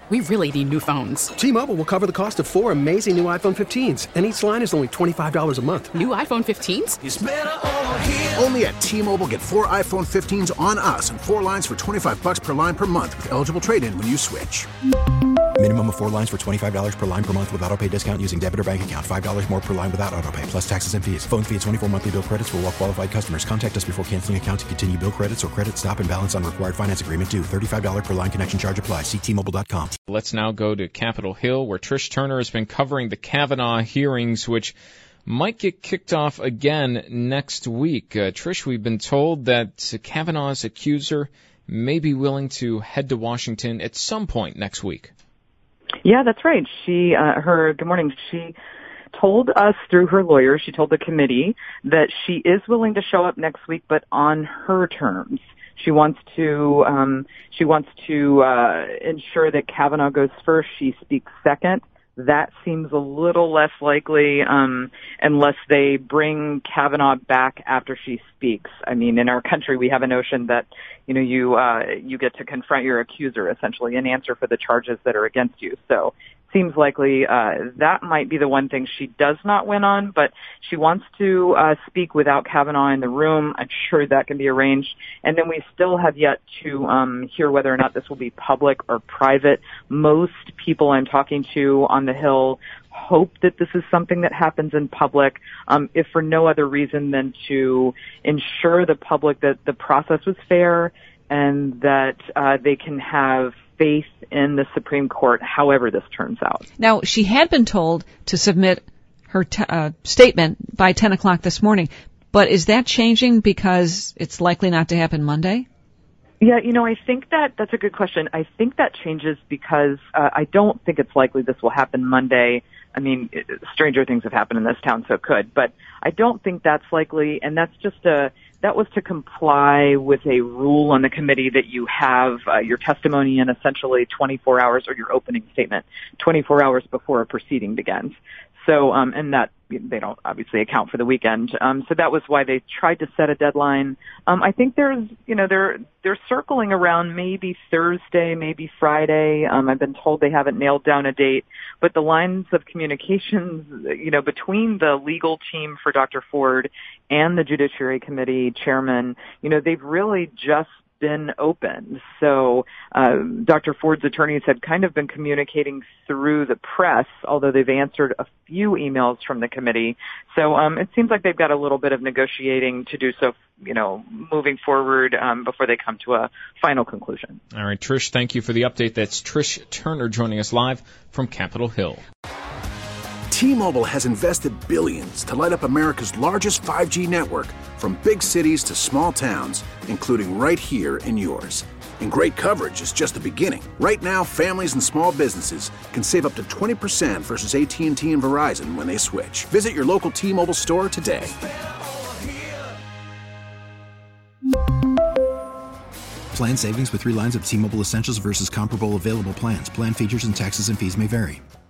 We really need new phones. T-Mobile will cover the cost of 4 amazing new iPhone 15s, and each line is only $25 a month. New iPhone 15s? It's better over here. Only at T-Mobile, get 4 iPhone 15s on us and 4 lines for $25 per line per month with eligible trade-in when you switch. Minimum of 4 lines for $25 per line per month with autopay discount using debit or bank account. $5 more per line without autopay, plus taxes and fees. Phone fee at 24 monthly bill credits for well-qualified customers. Contact us before canceling account to continue bill credits or credit stop and balance on required finance agreement due. $35 per line connection charge applies. See T-Mobile.com. Let's now go to Capitol Hill, where Trish Turner has been covering the Kavanaugh hearings, which might get kicked off again next week. Trish, we've been told that Kavanaugh's accuser may be willing to head to Washington at some point next week. Yeah, that's right. Good morning. She told us through her lawyer, she told the committee that she is willing to show up next week, but on her terms. She wants to ensure that Kavanaugh goes first. She speaks second. That seems a little less likely unless they bring Kavanaugh back after she speaks. I mean, in our country, we have a notion that you get to confront your accuser essentially and answer for the charges that are against you. So seems likely that might be the one thing she does not win on, but she wants to speak without Kavanaugh in the room. I'm sure that can be arranged. And then we still have yet to hear whether or not this will be public or private. Most people I'm talking to on the Hill hope that this is something that happens in public, if for no other reason than to ensure the public that the process was fair and that they can have faith in the Supreme Court, however this turns out. Now, she had been told to submit her statement by 10 o'clock this morning, but is that changing because it's likely not to happen Monday? Yeah, I think that's a good question. I think that changes because I don't think it's likely this will happen Monday. I mean, stranger things have happened in this town, so it could, but I don't think that's likely, and that was to comply with a rule on the committee that you have your testimony in essentially 24 hours, or your opening statement 24 hours before a proceeding begins. So, and that they don't obviously account for the weekend. So that was why they tried to set a deadline. I think they're circling around maybe Thursday, maybe Friday. I've been told they haven't nailed down a date, but the lines of communications, between the legal team for Dr. Ford and the Judiciary Committee chairman, they've really just been opened. So Dr. Ford's attorneys had kind of been communicating through the press, although they've answered a few emails from the committee. So it seems like they've got a little bit of negotiating to do so, moving forward before they come to a final conclusion. All right, Trish, thank you for the update. That's Trish Turner joining us live from Capitol Hill. T-Mobile has invested billions to light up America's largest 5G network, from big cities to small towns, including right here in yours. And great coverage is just the beginning. Right now, families and small businesses can save up to 20% versus AT&T and Verizon when they switch. Visit your local T-Mobile store today. Plan savings with 3 lines of T-Mobile Essentials versus comparable available plans. Plan features and taxes and fees may vary.